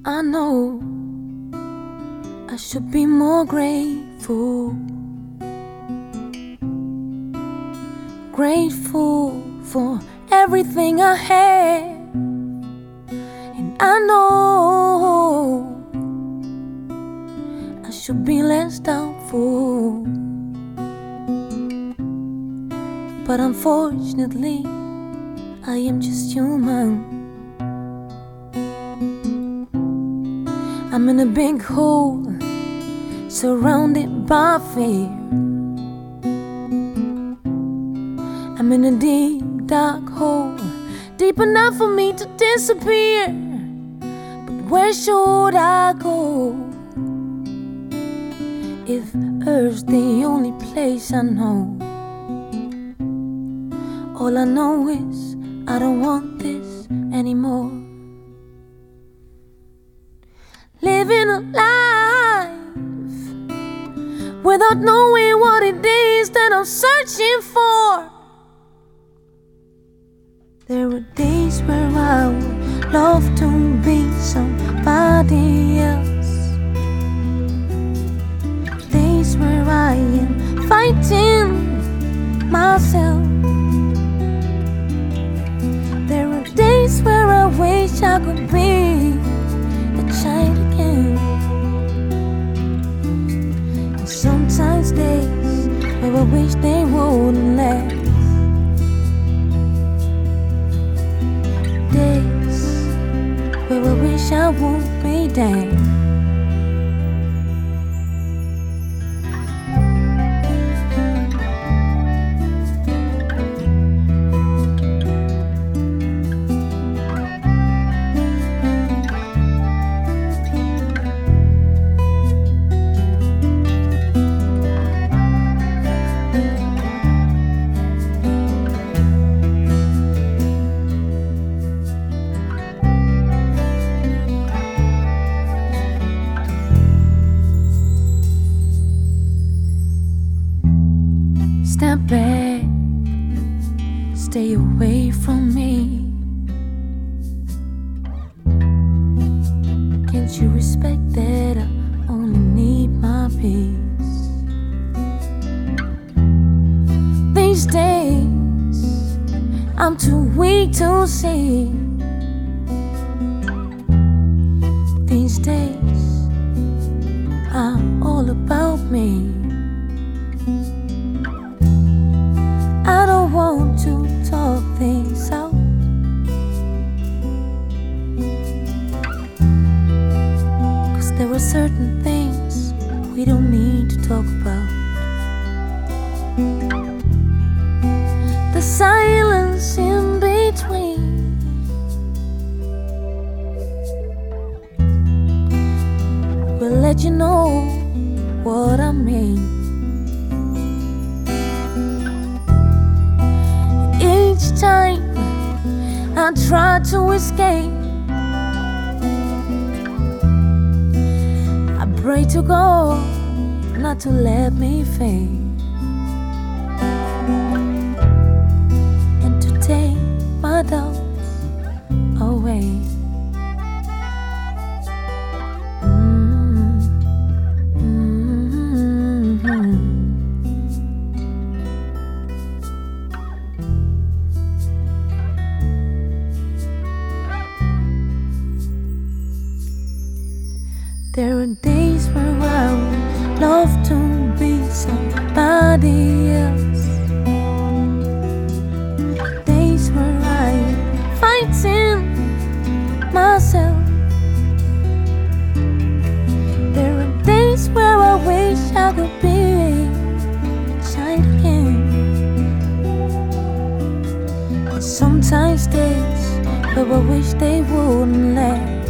I know I should be more grateful. Grateful for everything I have. And I know I should be less doubtful. But unfortunately, I am just human. I'm in a big hole, surrounded by fear. I'm in a deep, dark hole, deep enough for me to disappear. But where should I go if Earth's the only place I know? All I know is I don't want this anymore. Living a life without knowing what it is that I'm searching for. There were days where I would love to be somebody else. Days where I am fighting myself. There are days where I wish I could be a child again. And sometimes days where I wish they wouldn't last. Days where I wish I would be dead. Step back, stay away from me. Can't you respect that I only need my peace? These days, I'm too weak to see. These days are all about me. I don't want to talk things out. Cause there are certain things we don't need to talk about. The silence in between will let you know what I mean. Each time I try to escape, I pray to God not to let me fade, and to take my doubts away. There are days where I would love to be somebody else. Days where I am fighting myself. There are days where I wish I could be a child again. And sometimes days where I wish they wouldn't last.